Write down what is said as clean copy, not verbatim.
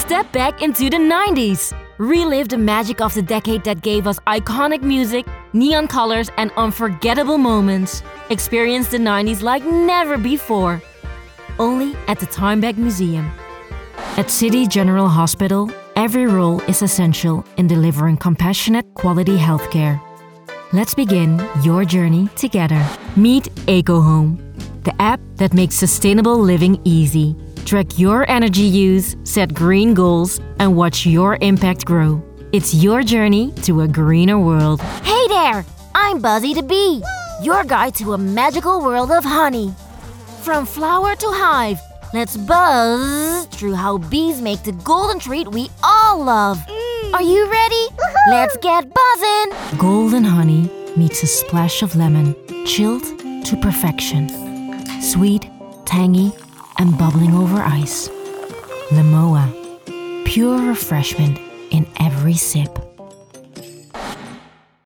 Step back into the 90s. Relive the magic of the decade that gave us iconic music, neon colors, and unforgettable moments. Experience the 90s like never before. Only at the Tymbek Museum. At City General Hospital, every role is essential in delivering compassionate, quality healthcare. Let's begin your journey together. Meet EcoHome, the app that makes sustainable living easy. Track your energy use, set green goals, and watch your impact grow. It's your journey to a greener world. Hey there! I'm Buzzy the Bee, your guide to a magical world of honey. From flower to hive, let's buzz through how bees make the golden treat we all love. Are you ready? Let's get buzzing! Golden honey meets a splash of lemon, chilled to perfection. Sweet, tangy, and bubbling over ice. Lamoa, pure refreshment in every sip.